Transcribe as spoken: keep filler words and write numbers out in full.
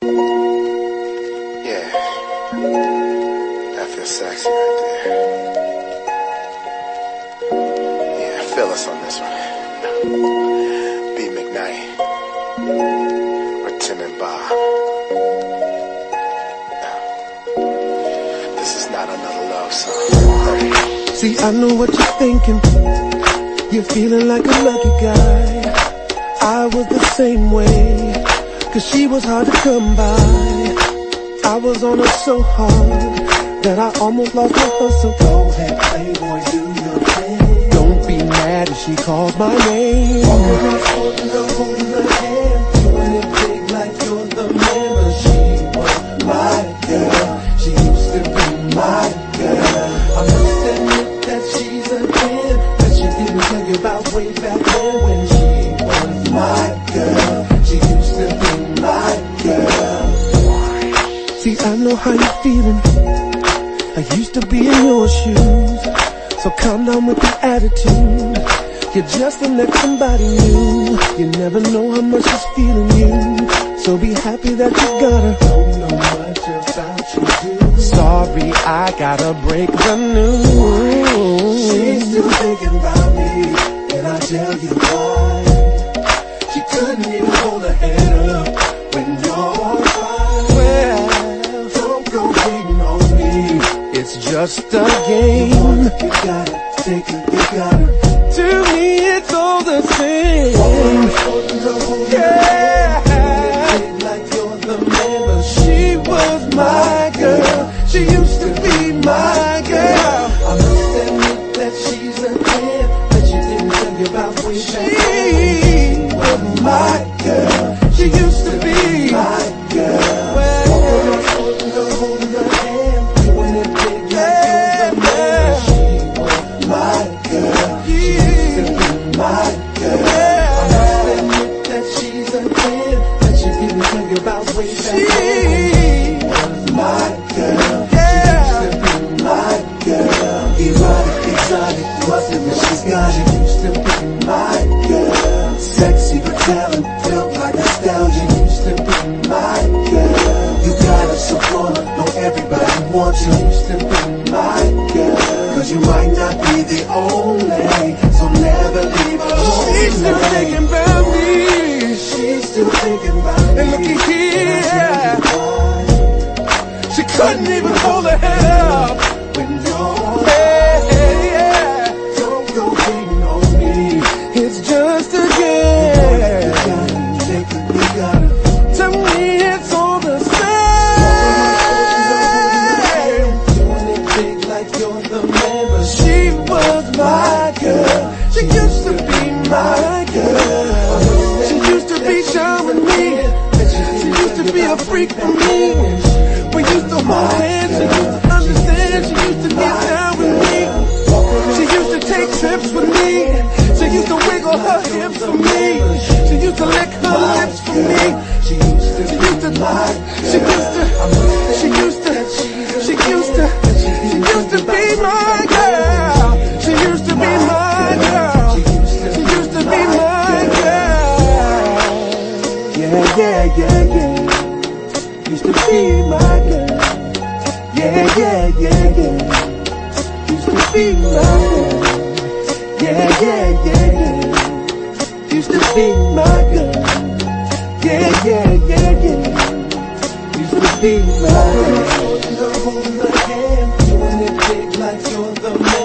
Yeah, that feels sexy right there. Yeah, feel us on this one. B. McKnight or Tim and Bob. No, this is not another love song. See, I know what you're thinking. You're feeling like a lucky guy. I was the same way, cause she was hard to come by. I was on her so hard that I almost lost my hustle. Go ahead, playboy, do your thing. Don't be mad if she calls my name. Walking around holding her, holding her hand, doing it big like you're the man. But she was my girl. She used to be my girl. I must admit that she's a fan that she didn't tell you about way back then when she was my girl. She used to be my girl. See, I know how you're feeling. I used to be in your shoes. So calm down with the attitude. You're just the next somebody new. You never know how much she's feeling you. So be happy that you got her. Don't know much about you, do. Sorry, I gotta break the news. She's still thinking about me, and I'll tell you why. She couldn't even hold her head up when you're fine. Well, don't go waiting on me. It's just a game. You gotta take it, you gotta. To me, it's all the same. Yeah, like you're the man, but she was my girl. She used to be my girl. I must admit that she's a fan that you didn't tell you about way back. She was my girl. She used to be my girl. Well, holding her, holding her hand, doing it big like you're the man. She was my girl. She used to be my girl. I must admit that she's a fan that she didn't tell you about way back. She was my girl. She used to be my girl. Erotic, exotic, busted when she's got it. Used to be my girl. Sexy but talent, built like nostalgia. Used to be my girl. You gotta support her, know everybody wants you. Used to be my girl. Cause you might not be the only, so never leave her alone. She's still thinking about me. She's still thinking about me. And looky here, she couldn't even hold her head up when you're yeah, yeah. Don't go waiting on me. It's just a game. You gotta take it, you gotta. To me, it's all the same. Doing it big like you're the man, but she was my girl. She used to be my girl. She used to be down with me. She used to be a freak for me. We used to hold hands. She used to understand. She used to get down with me. She used to take trips with me. She used to wiggle her hips for me. She used to lick her lips for me. She used to, she used to, she used to, she used to, she used to, she used to be my girl. She used to be my girl. She used to be my girl. Yeah, yeah, yeah, yeah. Used to be my girl. Yeah, yeah, yeah, yeah. Used to be my girl. Yeah, yeah, yeah, yeah. Used to be my girl. Yeah, yeah, yeah, yeah. Used to be my girl. Holding her, holding her hand, doing it big like you're the man.